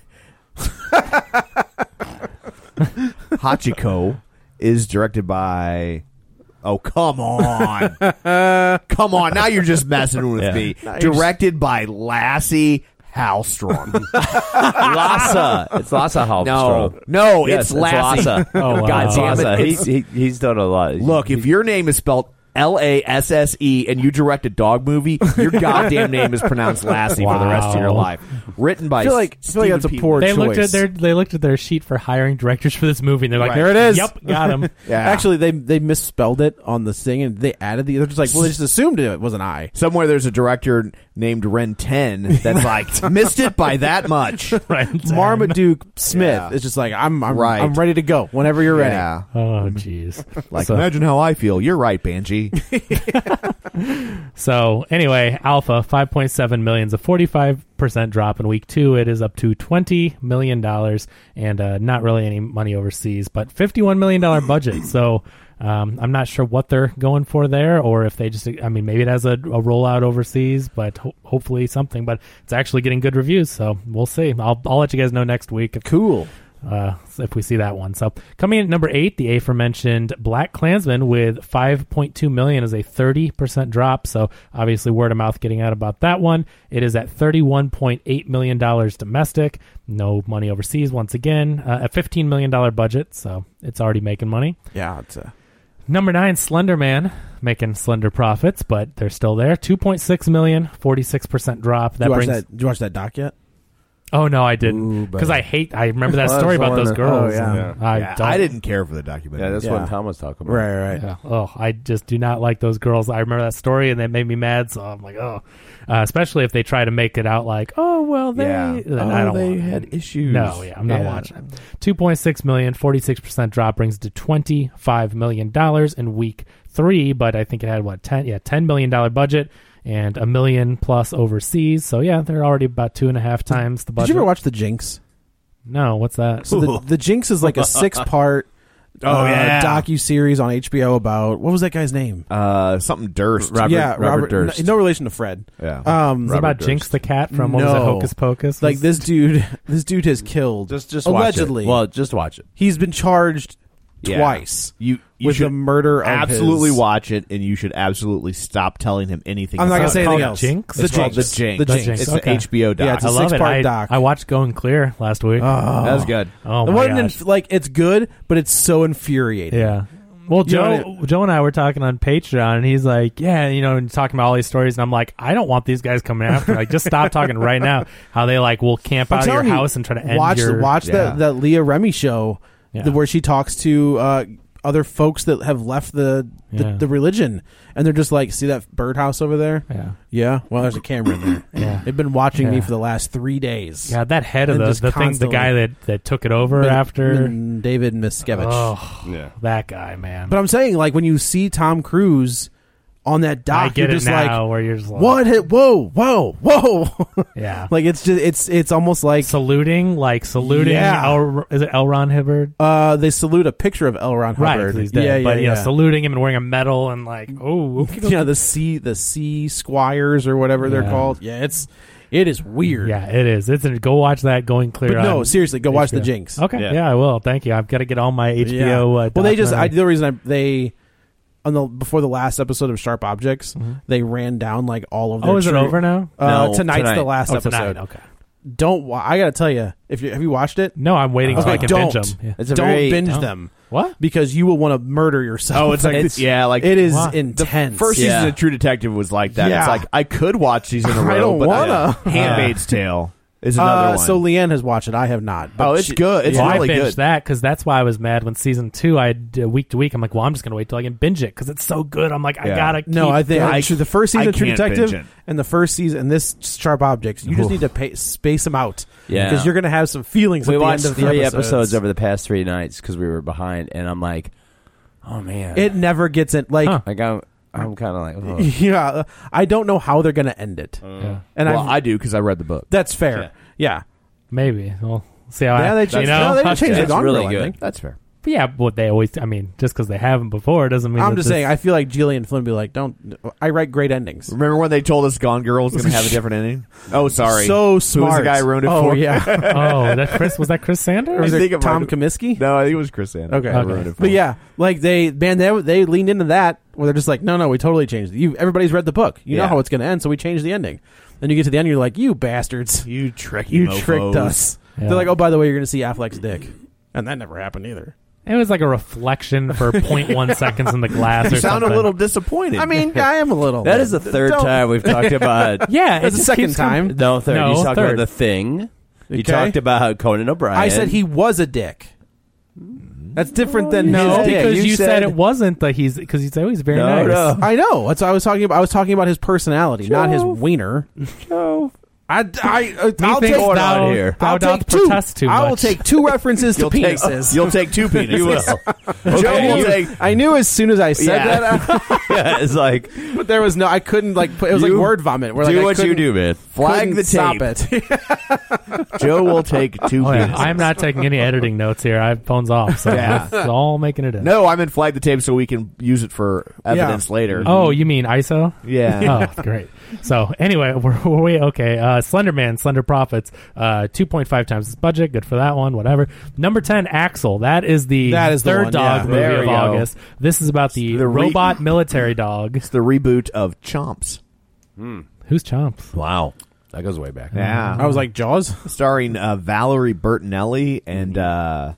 Hachiko is directed by... Oh, come on. Come on. Now you're just messing with
Yeah.
me. Directed by Lassie Hallstrom.
Lassa. It's Lassa Hallstrom.
No. No,
Yes,
it's Lassie.
Lassa.
Oh, wow.
God damn it.
Lassa. He,
It's-
he, he's done a lot.
Look, if your name is spelled L A S S E and you direct a dog movie, your goddamn name is pronounced Lassie for the rest of your
Wow.
life. Written by
I feel like- I feel like
Stephen
that's a
P.
poor
they looked
choice.
at their they looked at their sheet for hiring directors for this movie and they're like,
Right.
there it is. Yep, got him.
Yeah.
Actually, they they misspelled it on the thing, and they added the. They're just like, well, they just assumed it was an I.
Somewhere there's a director named Ren ten that's like, missed it by that much.
Right.
Marmaduke Smith
Yeah.
is just like, I'm I'm,
Right.
I'm ready to go whenever you're ready.
Yeah.
Oh, jeez.
Like,
So-
imagine how I feel. You're right, Banshee.
So anyway, Alpha five point seven million is a forty-five percent drop in week two. It is up to twenty million dollars and uh, not really any money overseas, but fifty-one million dollars budget. So um, I'm not sure what they're going for there, or if they just, I mean, maybe it has a, a rollout overseas, but ho- hopefully something. But it's actually getting good reviews, so we'll see. I'll I'll let you guys know next week. If,
Cool.
uh, if we see that one. So coming in at number eight, the aforementioned Black Klansman with five point two million is a thirty percent drop. So obviously word of mouth getting out about that one. It is at thirty-one point eight million dollars domestic. No money overseas once again. Uh, a fifteen million dollars budget. So it's already making money.
Yeah, it's a.
Number nine, Slender Man, making slender profits, but they're still there. two point six million dollars, forty-six percent drop.
Did
That
you, watch
brings.
that, did you watch that doc yet?
Oh no, I didn't,
Ooh,
because
but-
I hate. I remember that
Well,
story
that's
about
the
those
one that-
girls.
oh, yeah.
and I
Yeah,
don't.
I didn't care for the documentary.
Yeah, that's
Yeah.
what Tom was talking about.
Right, right.
Yeah. Oh, I just do not like those girls. I remember that story, and that made me mad. So I'm like, oh, uh, especially if they try to make it out like, oh, well, they,
Yeah.
then
Oh,
I don't
they
want it.
had issues.
No, yeah, I'm not
Yeah.
watching it. two point six million, forty-six percent drop brings it to twenty-five million dollars in week three. But I think it had what ten, yeah, ten million dollar budget and a million plus overseas. So yeah, they're already about two and a half times the budget.
Did you ever watch The Jinx?
No, what's that?
So the, the Jinx is like a six part
Oh,
uh,
yeah.
docu series on H B O about what was that guy's name?
Uh, something Durst.
Robert-
yeah,
Robert Durst.
n- No relation to Fred.
Yeah.
Um,
Is it about
Durst.
Jinx the cat from what was it,
No.
Hocus Pocus?
like this dude, this dude has killed
Just, just
allegedly.
Watch it. Well, just watch it.
He's been charged
Yeah.
twice
You, you
with
should
the murder of
absolutely
his-
watch it, and you should absolutely stop telling him anything.
I'm not
about
gonna say
it.
anything
called
else.
Jinx?
The
It's called
Jinx.
The Jinx.
The
The
Jinx.
Jinx.
It's
Okay.
an H B O doc.
Yeah, it's a
I love it.
six-part
I,
doc.
I watched Going Clear last week.
Oh.
That was good.
Oh
It
my
wasn't
gosh.
inf- like it's good, but it's so infuriating.
Yeah. Well,
You know
Joe,
what
Joe and I were talking on Patreon, and he's like, "Yeah, you know," and talking about all these stories, and I'm like, "I don't want these guys coming after. Like, just stop talking right now. How they like will camp
I'm
out of your
telling you,
house and try to end
watch
your
watch
Yeah.
that that Leah Remy show
Yeah.
the- where she talks to uh, other folks that have left the the,
Yeah.
the religion, and they're just like, "See that birdhouse over there?
Yeah.
Yeah. Well, there's a camera in there.
Yeah.
They've been watching me
Yeah.
for the last three days.
Yeah, that head of
And
the
just
the thing, the
constantly-
guy that that took it over
Min-
after.
Min- David Miscavige.
Oh,
Yeah.
that guy, man.
But I'm saying, like, when you see Tom Cruise on that doc,
I get
you're
it
just
now,
like,
where you're just like,
"What? Hit? Whoa, whoa, whoa!"
Yeah.
Like it's just it's it's almost like
saluting, like saluting.
Yeah.
L, is it L. Ron Hubbard?
uh, they salute a picture of L. Ron
Right,
Hubbard.
'cause he's dead.
Yeah, yeah,
but you know,
yeah.
saluting him and wearing a medal and like, oh, okay.
you know the C the C Squires or whatever they're
Yeah.
called. Yeah, it's it is weird.
Yeah, it is. It's a, go watch that Going Clear.
But no,
on
seriously, go watch
H B O.
the Jinx.
Okay, yeah.
Yeah.
I will. Thank you. I've got to get all my H B O.
Yeah.
Uh,
well, they just I,
documentary.
the reason I, they on the before the last episode of Sharp Objects,
Mhm.
they ran down like all of their.
Oh, is it
true-
over now?
Uh,
No,
tonight's
tonight.
the last
Oh,
episode.
tonight. Okay.
Don't wa- I gotta tell you, if you have you watched it?
No, I'm waiting so
Okay,
I can
don't.
binge them. Yeah.
It's a
Don't
very,
binge
oh.
them
What?
because you will want to murder yourself.
Oh, it's like
It's-
yeah, like
it is
Wow.
intense.
First
Yeah.
season of True Detective was like that.
Yeah.
It's like I could watch these in a row,
I don't
but
wanna.
Handmaid's Tale is another
uh,
one.
so Leanne has watched it. I have not. But
oh, it's
she-
good. It's
well,
really
I binged
good.
that because that's why I was mad when season two I did week to week. I'm like, well, I'm just gonna wait till I can binge it because it's so good. I'm like, I
Yeah.
gotta.
No,
keep
I think
going.
actually the first
I
season of True
can't
Detective
binge it.
and the first season and this Sharp Objects, you just
Oof.
need to pay, space them out.
Yeah.
because you're gonna have some feelings.
We
at the
watched
end of the
three
episodes.
episodes over the past three nights because we were behind, and I'm like, oh man,
It never gets it. Like
Huh.
like I, I'm kind of like, oh.
yeah, I don't know how they're going to end it.
Yeah.
And
well,
I've-
I do because I read the book.
That's fair. Yeah.
Maybe. We'll see how
Yeah,
I,
they
you
changed-
know,
no, they didn't change
That's
the Gone
really
Girl
good.
ending.
That's fair.
But yeah, but they always, I mean, just because they haven't before doesn't mean
I'm
that
just
this-
saying, I feel like Gillian Flynn would be like, don't, I write great endings.
Remember when they told us Gone Girl was going to have a different ending? Oh, sorry.
So
Who was
smart.
the guy who ruined it
Oh,
for?
yeah.
oh, that Chris, was that Chris Sanders?
Or was
I
it
think it
Tom
might have-
Comiskey?
No, I think it was Chris Sanders.
Okay.
who
Okay.
ruined it for
But
him.
yeah, like they, man, they, they leaned into that where they're just like, no, no, we totally changed it. You, everybody's read the book. You know
Yeah.
how it's going to end, so we changed the ending. Then you get to the end, you're like, you bastards.
You tricky
You
mofos.
tricked us.
Yeah.
They're like, oh, by the way, you're going to see Affleck's dick. And that never happened either.
It was like a reflection for zero point one seconds in the glass
You
or
sound
something.
a little disappointed.
I mean, I am a little.
That is the third
Don't-
time we've talked about.
Yeah, it
That's the
just
second
keeps coming-
time.
No, third.
No,
you talked
third.
about The Thing. You
Okay.
talked about Conan O'Brien.
I said he was a dick. That's different than
No,
his dick.
because
you
you, said,
said-
it wasn't that he's because he's always very
No,
nice.
no.
I know. That's what I was talking about. I was talking about his personality, not his wiener.
No.
I, I, uh, I'll
Methinks
take,
thou,
on here.
thou
I'll
doth
take two.
protest too
I will
much.
take two references to
you'll take,
penises.
you'll take two penises.
You will.
Joe
I
will
knew,
take.
I knew as soon as I said
Yeah.
that,
Yeah, it's like,
but there was no. I couldn't like. Put, it was
You
like word vomit. Where
do
like, I
what you
couldn't-
do, man.
Flag
couldn't
the
stop
tape.
it.
Joe will take two
Oh, yeah.
penises.
I'm not taking any editing notes here. I have phones off, so
Yeah.
it's all making it in.
No, I'm in flag the tape so we can use it for evidence later.
Oh, you mean I S O?
Yeah.
Oh, great. So anyway, we're, we're way okay. Uh, Slender Man, Slender Profits, uh, two point five times its budget. Good for that one. Whatever. Number ten, Axel. That is the
That is the
third
one,
dog
yeah.
movie
There
of
we go.
August. This is about the,
the re-
robot military dog.
It's the reboot of Chomps.
Who's Chomp?
Wow. That goes way back.
Yeah.
I was like Jaws.
Starring uh, Valerie Bertinelli and uh,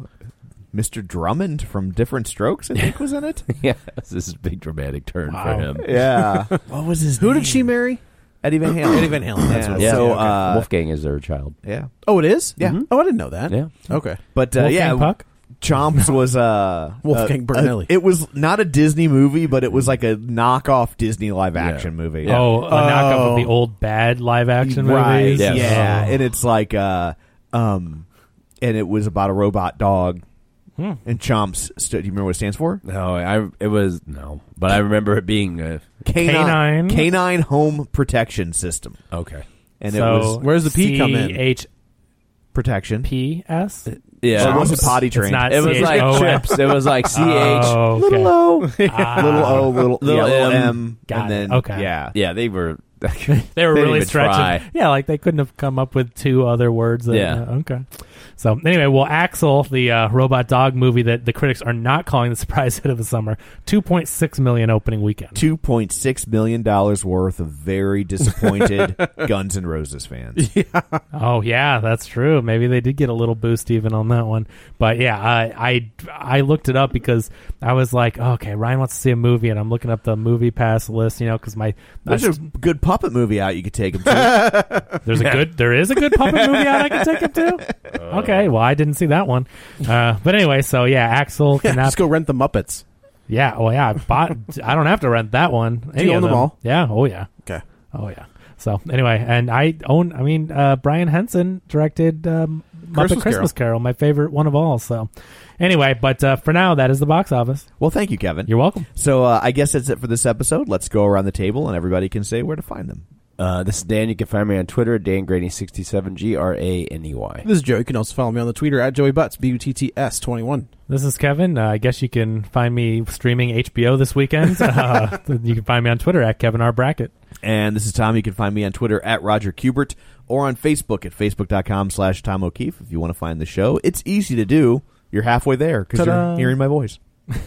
Mister Drummond from Different Strokes, I think, was in it.
Yeah, this is a big dramatic turn for him.
Yeah. What was his
Who
name?
did she marry?
Eddie Van Halen.
Eddie Van Halen. That's
Yeah,
what it
Yeah,
So,
was.
uh,
Wolfgang is their child.
yeah.
Oh, it is.
Yeah.
Mhm. Oh, I didn't know that.
Yeah.
Okay.
But uh,
Wolfgang
yeah,
Puck?
Chomps was uh,
Wolfgang
uh,
Bertinelli.
uh, it was not a Disney movie, but it was like a knockoff Disney live action movie.
Oh, a knockoff of
Oh.
the old bad live action
right?
movies.
Yes.
Yeah,
Oh.
and it's like uh, um, and it was about a robot dog.
Hmm.
And Chomps, st- do you remember what it stands for?
No, I it was no, but I remember it being uh,
Canine.
Canine Home Protection System.
okay.
And
so
it was
Where's the P come in?
C H
protection.
P S?
Yeah,
So it wasn't
Chomps.
potty
It's
trained.
not
It was like
C H O S.
chips. It was like C H.
Oh, okay.
Little O.
Ah,
little O, little,
Little
yeah, little
M.
M,
Got
and
it.
then
Okay.
yeah,
Yeah, they were.
They were
They didn't
really
even
stretching.
try.
Yeah, like they couldn't have come up with two other words. That,
Yeah.
uh, okay. So anyway, well, Axel, the uh, robot dog movie that the critics are not calling the surprise hit of the summer, two point six million opening weekend.
two point six million dollars worth of very disappointed Guns N' Roses fans.
Oh yeah, that's true. Maybe they did get a little boost even on that one. But yeah, I I, I looked it up because I was like, oh, okay, Ryan wants to see a movie, and I'm looking up the movie pass list, you know, because my
There's a good puppet movie out you could take them to.
there's a good there is a good puppet movie out I can take him to. Okay, well I didn't see that one. Uh, but anyway, so yeah, Axel
Yeah,
cannot.
just go rent the Muppets.
Yeah, well, yeah, I bought. I don't have to rent that one.
Do you
Any
own
of
them all?
Yeah. Oh yeah.
Okay.
Oh yeah. So anyway, and I own. I mean, uh, Brian Henson directed um, Muppet
Christmas
Christmas, Carol. my favorite one of all. So anyway, but uh, for now, that is the box office.
Well, thank you, Kevin.
You're welcome.
So uh, I guess that's it for this episode. Let's go around the table and everybody can say where to find them.
Uh, this is Dan. You can find me on Twitter at Dan Graney sixty-seven, G R A N E Y.
This is Joe. You can also follow me on the Twitter at Joey Butts, B U T T S twenty-one.
This is Kevin. Uh, I guess you can find me streaming H B O this weekend. uh, you can find me on Twitter at Kevin R. Brackett.
And this is Tom. You can find me on Twitter at Roger Kubert or on Facebook at facebook.com slash Tom O'Keefe if you want to find the show. It's easy to do. You're halfway there because
Ta-da.
you're hearing my voice.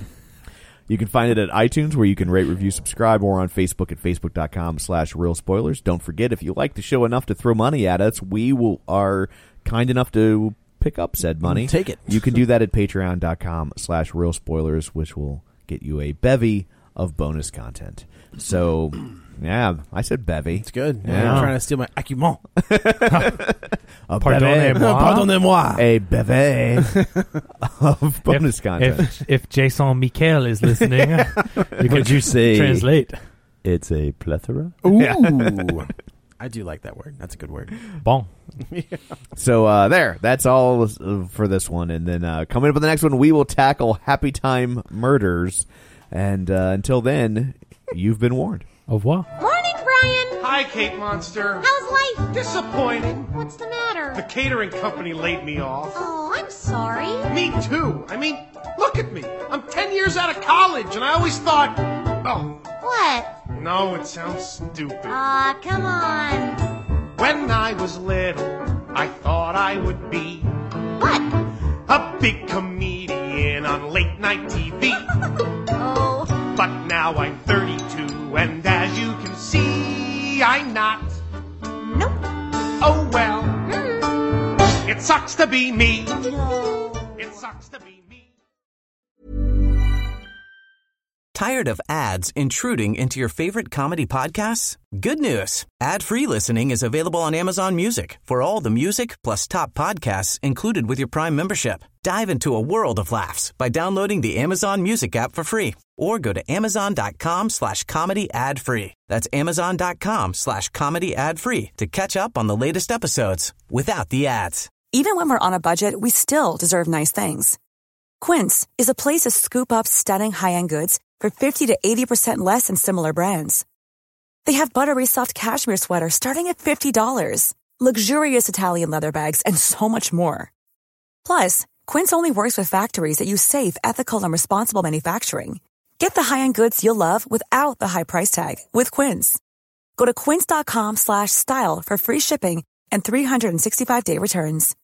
You can find it at iTunes where you can rate, review, subscribe, or on Facebook at facebook.com slash real spoilers. Don't forget, if you like the show enough to throw money at us, we will are kind enough to pick up said money.
Take it.
You can do that at patreon.com slash real spoilers, which will get you a bevy of bonus content. So, yeah, I said bevy.
It's good.
Yeah.
You're trying to steal my acumen.
A
Pardonnez-moi.
Pardonnez-moi.
A bevy of bonus
if,
content.
If, if Jason Michael is listening, you
Would you say
translate.
it's a plethora?
Ooh. I do like that word. That's a good word.
Bon.
So uh, there, that's all uh, for this one. And then uh, coming up in the next one, we will tackle Happy Time Murders. And uh, until then, you've been warned.
Au revoir.
Morning, Brian.
Hi, Kate Monster.
How's life?
Disappointing.
What's the matter?
The catering company laid me off.
Oh, I'm sorry.
Me too. I mean, look at me. I'm ten years out of college, and I always thought, oh.
What?
No, it sounds stupid.
Aw, uh, come on.
When I was little, I thought I would be...
What?
A big comedian on late night T V.
Oh.
But now I'm thirty-two, and as you can see, I'm not.
Nope.
Oh well.
Mm.
It sucks to be me.
No.
It sucks to be me.
Tired of ads intruding into your favorite comedy podcasts? Good news. Ad-free listening is available on Amazon Music for all the music plus top podcasts included with your Prime membership. Dive into a world of laughs by downloading the Amazon Music app for free or go to amazon.com slash comedy ad free. That's amazon.com slash comedy ad free to catch up on the latest episodes without the ads.
Even when we're on a budget, we still deserve nice things. Quince is a place to scoop up stunning high-end goods for fifty to eighty percent less than similar brands. They have buttery soft cashmere sweaters starting at fifty dollars, luxurious Italian leather bags, and so much more. Plus, Quince only works with factories that use safe, ethical, and responsible manufacturing. Get the high-end goods you'll love without the high price tag with Quince. Go to quince.com slash style for free shipping and three sixty-five day returns.